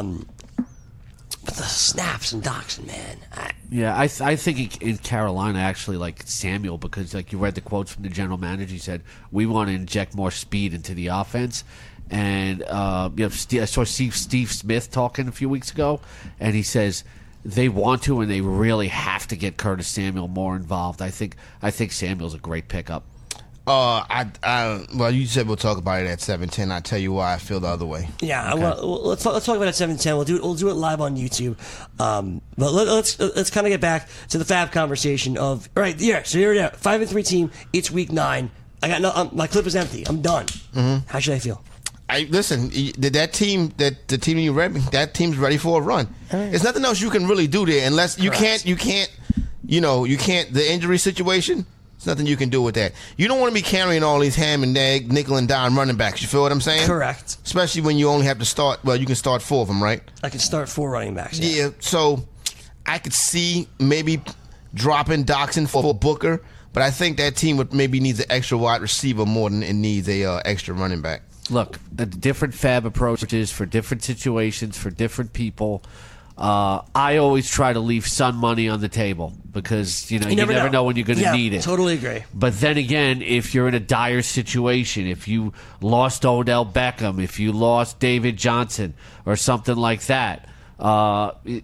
Speaker 3: But the snaps and Doxson, man.
Speaker 4: I think in Carolina, actually, like Samuel, because like you read the quotes from the general manager, he said, we want to inject more speed into the offense. And I saw Steve Smith talking a few weeks ago, and he says they want to and they really have to get Curtis Samuel more involved. I think Samuel's a great pickup.
Speaker 5: Well, you said we'll talk about it at 7:10. I'll tell you why I feel the other way.
Speaker 3: Yeah, okay. Well, let's talk about it at 7:10. We'll do it live on YouTube. But let's kind of get back to the Fab conversation of all right. Yeah, so here we are, 5-3 team. It's week 9. I got my clip is empty. I'm done. Mm-hmm. How should I feel?
Speaker 5: Listen, that team, the team you read, that team's ready for a run. Right. There's nothing else you can really do there unless you can't. The injury situation. There's nothing you can do with that. You don't want to be carrying all these ham and egg, nickel and dime running backs. You feel what I'm saying?
Speaker 3: Correct.
Speaker 5: Especially when you only have to start. Well, you can start 4 of them, right?
Speaker 3: I can start 4 running backs.
Speaker 5: Yeah. So I could see maybe dropping Doxson for Booker, but I think that team would maybe needs an extra wide receiver more than it needs a extra running back.
Speaker 4: Look, different Fab approaches for different situations for different people. I always try to leave some money on the table because you never know when you're going to need it.
Speaker 3: Totally agree.
Speaker 4: But then again, if you're in a dire situation, if you lost Odell Beckham, if you lost David Johnson or something like that, and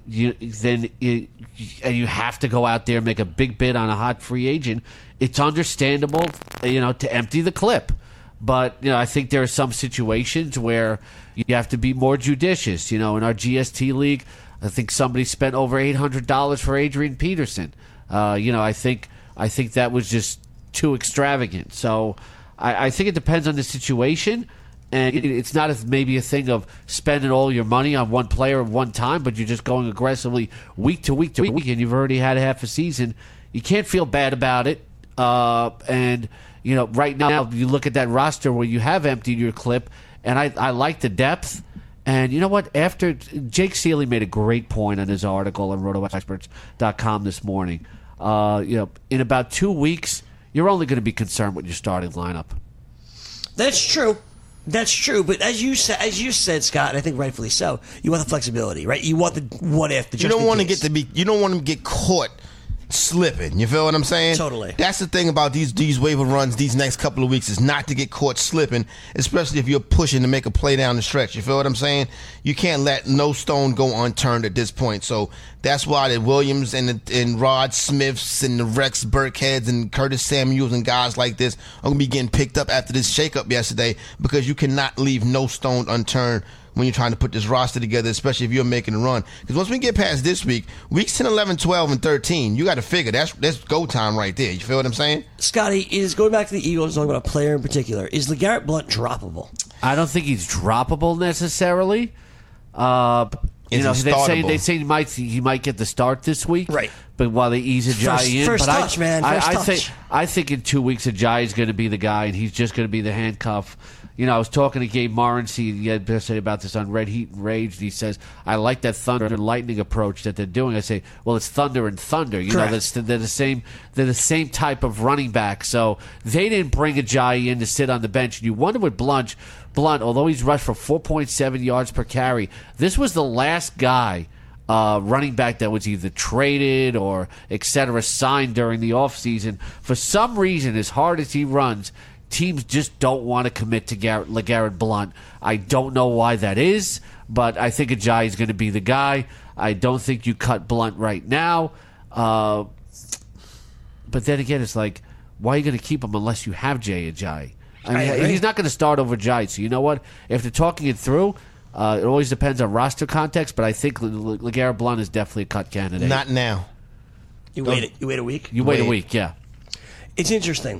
Speaker 4: you have to go out there and make a big bid on a hot free agent, it's understandable, to empty the clip. But I think there are some situations where you have to be more judicious. In our GST league, I think somebody spent over $800 for Adrian Peterson. I think that was just too extravagant. So I think it depends on the situation, and it's not maybe a thing of spending all your money on one player at one time, but you're just going aggressively week to week to week, and you've already had half a season. You can't feel bad about it. And, right now you look at that roster where you have emptied your clip, and I like the depth. And you know what? After Jake Seeley made a great point on his article on RotoExperts.com this morning. In about 2 weeks, you're only going to be concerned with your starting lineup.
Speaker 3: That's true. But as you said, Scott, and I think rightfully so, you want the flexibility, right? You want the what if.
Speaker 5: You don't want to get caught slipping. You feel what I'm saying?
Speaker 3: Totally.
Speaker 5: That's the thing about these waiver runs these next couple of weeks is not to get caught slipping, especially if you're pushing to make a play down the stretch. You feel what I'm saying? You can't let no stone go unturned at this point. So that's why the Williams and Rod Smiths and the Rex Burkheads and Curtis Samuels and guys like this are going to be getting picked up after this shakeup yesterday, because you cannot leave no stone unturned when you're trying to put this roster together, especially if you're making a run. Because once we get past this week, weeks 10, 11, 12, and 13, you got to figure that's go time right there. You feel what I'm saying?
Speaker 3: Scotty, is going back to the Eagles, talking about a player in particular, is LeGarrette Blount droppable?
Speaker 4: I don't think he's droppable necessarily. They say he might get the start this week,
Speaker 3: right?
Speaker 4: But while they ease Ajayi in,
Speaker 3: first touch, man.
Speaker 4: I think in 2 weeks Ajayi's going to be the guy, and he's just going to be the handcuff. I was talking to Gabe Morency yesterday about this on Red Heat and Rage. He says, I like that thunder and lightning approach that they're doing. I say, well, it's thunder and thunder. They're the same type of running back. So they didn't bring Ajayi in to sit on the bench. And you wonder what Blount, although he's rushed for 4.7 yards per carry, this was the last guy running back that was either traded or et cetera signed during the offseason. For some reason, as hard as he runs, teams just don't want to commit to LeGarrette Blount. I don't know why that is, but I think Ajayi is going to be the guy. I don't think you cut Blount right now. But then again, it's like, why are you going to keep him unless you have Jay Ajayi? He's not going to start over Ajayi. So you know what? If they're talking it through, it always depends on roster context, but I think LeGarrette Blount is definitely a cut candidate.
Speaker 5: Not now.
Speaker 3: You wait a week?
Speaker 4: You wait a week, yeah.
Speaker 3: It's interesting.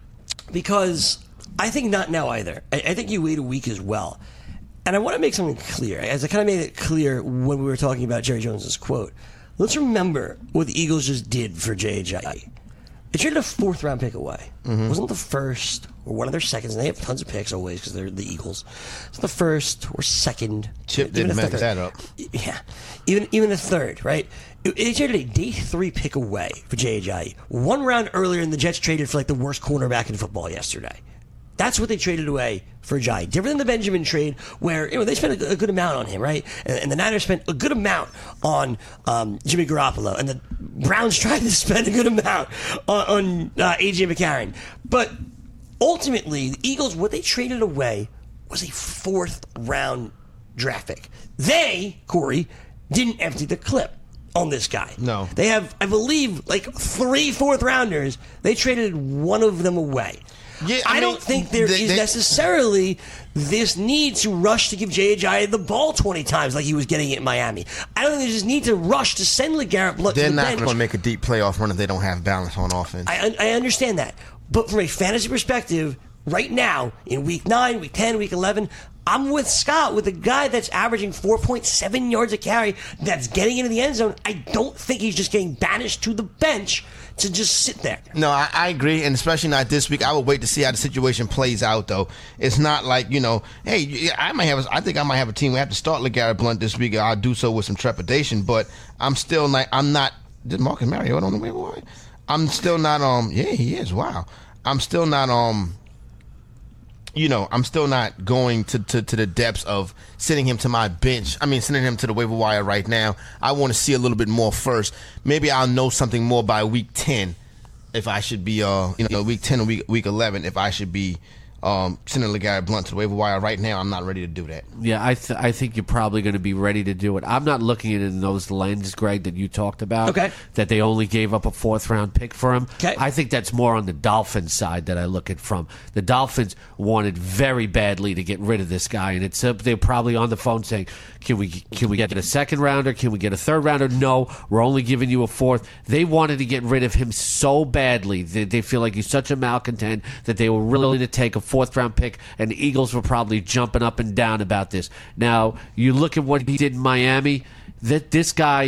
Speaker 3: Because I think not now either. I think you wait a week as well. And I want to make something clear, as I kind of made it clear when we were talking about Jerry Jones's quote. Let's remember what the Eagles just did for Jay Ajayi. They traded a 4th-round pick away. It wasn't the first or one of their seconds, and they have tons of picks always because they're the Eagles. It's the first or second.
Speaker 5: Chip didn't mess that up.
Speaker 3: Yeah. Even the third, right? They traded a day 3 pick away for Jay Ajayi. 1 round earlier, and the Jets traded for the worst cornerback in football yesterday. That's what they traded away for Ajayi. Different than the Benjamin trade, where they spent a good amount on him, right? And the Niners spent a good amount on Jimmy Garoppolo, and the Browns tried to spend a good amount on A.J. McCarron. But ultimately, the Eagles, what they traded away was a 4th-round draft pick. They, Corey, didn't empty the clip on this guy.
Speaker 5: No.
Speaker 3: They have, I believe, 3 4th-rounders. They traded one of them away. Yeah, I don't think there is necessarily this need to rush to give Jay Ajayi the ball 20 times like he was getting it in Miami. I don't think there's this need to rush to send LeGarrette Blount to the bench.
Speaker 5: They're not going to make a deep playoff run if they don't have balance on offense.
Speaker 3: I understand that. But from a fantasy perspective, right now, in Week 9, Week 10, Week 11, I'm with Scott, with a guy that's averaging 4.7 yards a carry, that's getting into the end zone. I don't think he's just getting banished to the bench to just sit there.
Speaker 5: No, I agree, and especially not this week. I would wait to see how the situation plays out, though. It's not like, hey, I think I might have a team. We have to start LeGarrette Blount this week. I'll do so with some trepidation, but I'm still not. Did Marcus Mariota on the waiver wire? I'm still not. Yeah, he is. Wow. I'm still not. I'm still not going to the depths of sending him to my bench. Sending him to the waiver wire right now. I want to see a little bit more first. Maybe I'll know something more by week 10 if I should be, week 10 or week 11 if I should be sending LeGarrette Blount to the waiver wire. Right now, I'm not ready to do that.
Speaker 4: Yeah, I think you're probably going to be ready to do it. I'm not looking at it in those lenses, Greg, that you talked about.
Speaker 3: Okay.
Speaker 4: That they only gave up a 4th-round pick for him.
Speaker 3: Okay.
Speaker 4: I think that's more on the Dolphins side that I look at from. The Dolphins wanted very badly to get rid of this guy, and they're probably on the phone saying, can we get a 2nd-rounder? Can we get a 3rd-rounder? No, we're only giving you a 4th. They wanted to get rid of him so badly. They feel like he's such a malcontent that they were willing to take a 4th-round pick, and the Eagles were probably jumping up and down about this. Now, you look at what he did in Miami, that this guy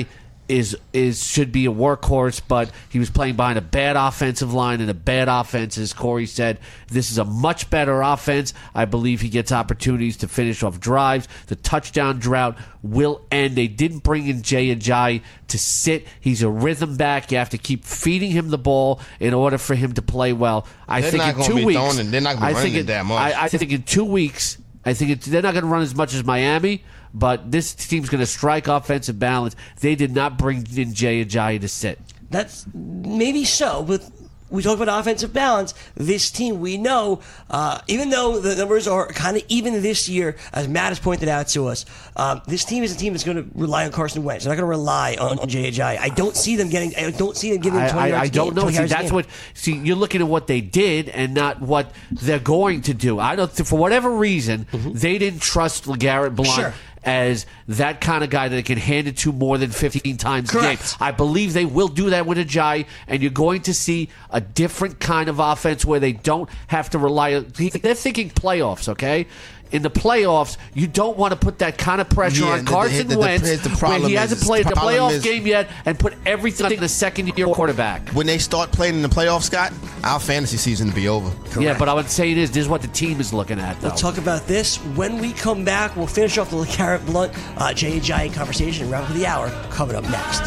Speaker 4: should be a workhorse, but he was playing behind a bad offensive line and a bad offense. As Corey said, this is a much better offense. I believe he gets opportunities to finish off drives. The touchdown drought will end. They didn't bring in Jay Ajayi to sit. He's a rhythm back. You have to keep feeding him the ball in order for him to play well. I think in 2 weeks,
Speaker 5: they're not going to be running it that much.
Speaker 4: I think in 2 weeks, they're not going to run as much as Miami. But this team's going to strike offensive balance. They did not bring in Jay Ajayi to sit.
Speaker 3: That's maybe so, but we talk about offensive balance. This team, we know, even though the numbers are kind of even this year, as Matt has pointed out to us, this team is a team that's going to rely on Carson Wentz. They're not going to rely on Jay Ajayi. I don't see them giving him 20 yards.
Speaker 4: I don't know. You're looking at what they did and not what they're going to do. I don't. For whatever reason, they didn't trust LeGarrette Blount as that kind of guy that can hand it to more than 15 times a game. I believe they will do that with Ajayi, and you're going to see a different kind of offense where they don't have to rely on. They're thinking playoffs, okay? In the playoffs, you don't want to put that kind of pressure on Carson Wentz where he hasn't played the playoff game yet and put everything in the second-year quarterback.
Speaker 5: When they start playing in the playoffs, Scott, our fantasy season will be over.
Speaker 4: Correct. Yeah, but I would say this is what the team is looking at, though.
Speaker 3: We'll talk about this when we come back. We'll finish off the LeGarrette Blount, Jay Ajayi conversation and wrap up the hour coming up next.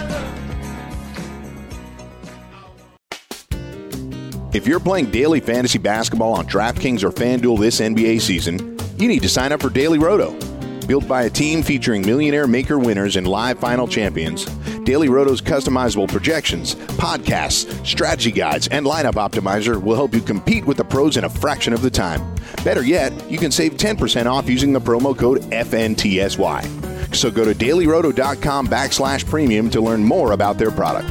Speaker 7: If you're playing daily fantasy basketball on DraftKings or FanDuel this NBA season, you need to sign up for Daily Roto. Built by a team featuring millionaire maker winners and live final champions, Daily Roto's customizable projections, podcasts, strategy guides, and lineup optimizer will help you compete with the pros in a fraction of the time. Better yet, you can save 10% off using the promo code FNTSY. So go to dailyroto.com/premium to learn more about their product.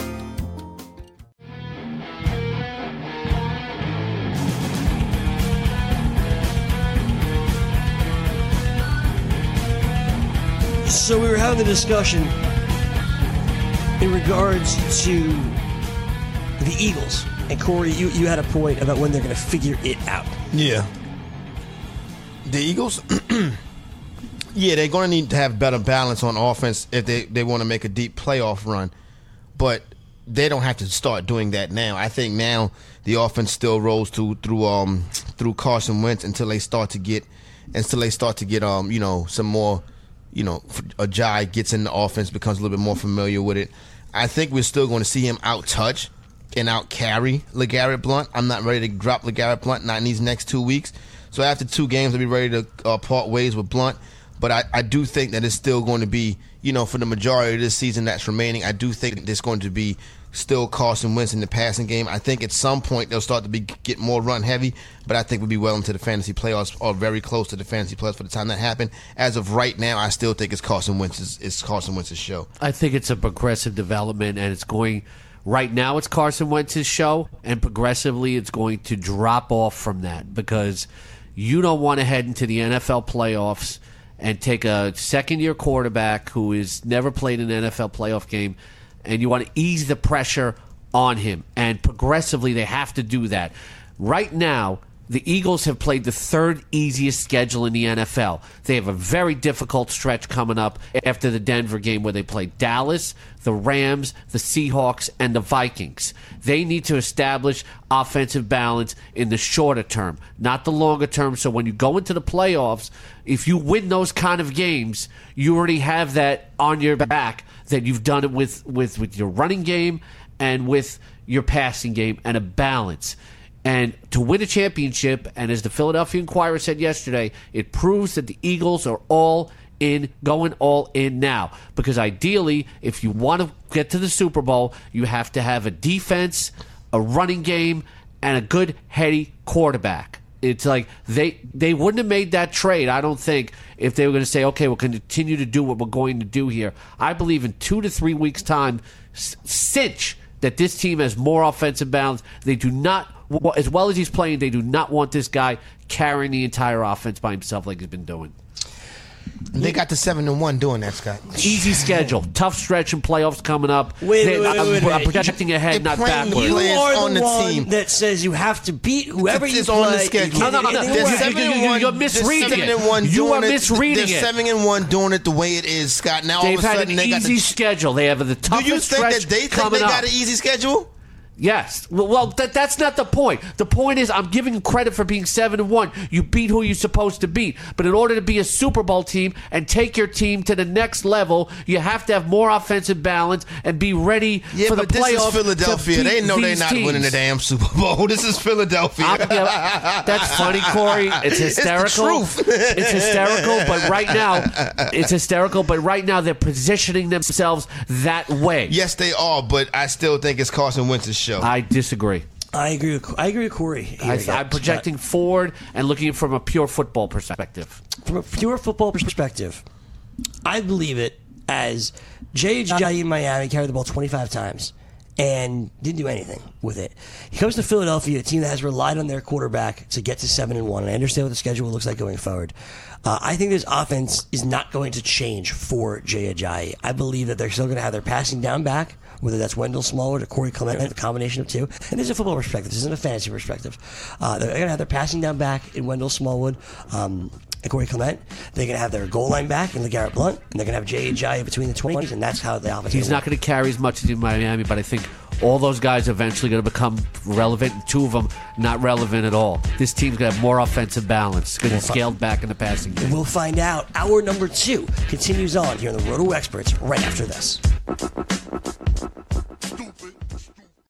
Speaker 3: So we were having the discussion in regards to the Eagles. And Corey, you had a point about when they're going to figure it out.
Speaker 5: Yeah. The Eagles, yeah, they're going to need to have better balance on offense if they want to make a deep playoff run. But they don't have to start doing that now. I think now the offense still rolls through Carson Wentz until they start to get some more. Ajayi gets in the offense, becomes a little bit more familiar with it. I think we're still going to see him out-touch and out-carry LeGarrette Blount. I'm not ready to drop LeGarrette Blount, not in these next 2 weeks. So after 2 games, I'll be ready to part ways with Blount. But I do think that it's still going to be, for the majority of this season that's remaining, I do think there's going to be still Carson Wentz in the passing game. I think at some point they'll start to get more run heavy, but I think we'll be well into the fantasy playoffs or very close to the fantasy playoffs for the time that happened. As of right now, I still think it's Carson Wentz's show.
Speaker 4: I think it's a progressive development, and it's going right now. It's Carson Wentz's show, and progressively it's going to drop off from that because you don't want to head into the NFL playoffs and take a second-year quarterback who has never played an NFL playoff game, and you want to ease the pressure on him. And progressively, they have to do that. Right now, the Eagles have played the third easiest schedule in the NFL. They have a very difficult stretch coming up after the Denver game where they play Dallas, the Rams, the Seahawks, and the Vikings. They need to establish offensive balance in the shorter term, not the longer term. So when you go into the playoffs, if you win those kind of games, you already have that on your back that you've done it with your running game and with your passing game and a balance. And to win a championship, and as the Philadelphia Inquirer said yesterday, it proves that the Eagles are going all in now. Because ideally, if you want to get to the Super Bowl, you have to have a defense, a running game, and a good, heady quarterback. It's like they wouldn't have made that trade, I don't think, if they were going to say, okay, we'll continue to do what we're going to do here. I believe in 2 to 3 weeks' time, cinch that this team has more offensive balance. They do not, as well as he's playing, they do not want this guy carrying the entire offense by himself like he's been doing.
Speaker 5: They got to 7-1 doing that, Scott.
Speaker 4: Easy schedule. Tough stretch in playoffs coming up.
Speaker 3: Wait.
Speaker 4: I'm projecting ahead, not
Speaker 5: playing the
Speaker 4: backwards.
Speaker 3: You
Speaker 5: players
Speaker 3: are
Speaker 5: on
Speaker 3: the
Speaker 5: the
Speaker 3: one
Speaker 5: team.
Speaker 3: that says you have to beat whoever
Speaker 5: It's
Speaker 3: you play.
Speaker 5: on the schedule.
Speaker 3: You can't
Speaker 4: No.
Speaker 3: do anything
Speaker 5: They're
Speaker 3: worse.
Speaker 5: 7-1.
Speaker 4: You're misreading
Speaker 5: they're
Speaker 4: it.
Speaker 5: 7-1
Speaker 4: You are
Speaker 5: doing
Speaker 4: misreading
Speaker 5: They're
Speaker 4: it.
Speaker 5: 7-1 doing it the way it is, Scott. Now all
Speaker 4: They've
Speaker 5: of a
Speaker 4: had
Speaker 5: sudden
Speaker 4: an
Speaker 5: they got
Speaker 4: easy
Speaker 5: the.
Speaker 4: schedule. They have the
Speaker 5: Do
Speaker 4: toughest
Speaker 5: you think
Speaker 4: stretch
Speaker 5: that they think
Speaker 4: coming
Speaker 5: they
Speaker 4: up.
Speaker 5: got an easy schedule?
Speaker 4: Yes. Well, that's not the point. The point is I'm giving you credit for being 7-1. You beat who you're supposed to beat. But in order to be a Super Bowl team and take your team to the next level, you have to have more offensive balance and be ready for the
Speaker 5: but this
Speaker 4: playoffs.
Speaker 5: is Philadelphia. They know they're not winning the damn Super Bowl. This is Philadelphia.
Speaker 4: That's funny, Corey. It's hysterical.
Speaker 5: It's the truth.
Speaker 4: It's hysterical, but right now they're positioning themselves that way.
Speaker 5: Yes, they are, but I still think it's Carson Wentz's show.
Speaker 4: I disagree.
Speaker 3: I agree with Corey. Here,
Speaker 4: I'm projecting forward and looking from a pure football perspective.
Speaker 3: From a pure football perspective, I believe it as J.J. in Miami carried the ball 25 times and didn't do anything with it. He comes to Philadelphia, a team that has relied on their quarterback to get to 7-1. And I understand what the schedule looks like going forward. I think this offense is not going to change for J.J. I believe that they're still going to have their passing down back, whether that's Wendell Smallwood or Corey Clement, a combination of two. And this is a football perspective. This isn't a fantasy perspective. They're going to have their passing down back in Wendell Smallwood and Corey Clement. They're going to have their goal line back in LeGarrette Blount. And they're going to have J.J. between the 20s, and that's how the offense
Speaker 4: He's not going to carry as much as in Miami, but I think all those guys are eventually going to become relevant, and two of them not relevant at all. This team's going to have more offensive balance. It's going to be scaled back in the passing game.
Speaker 3: We'll find out. Hour number 2 continues on here on the Roto Experts right after this.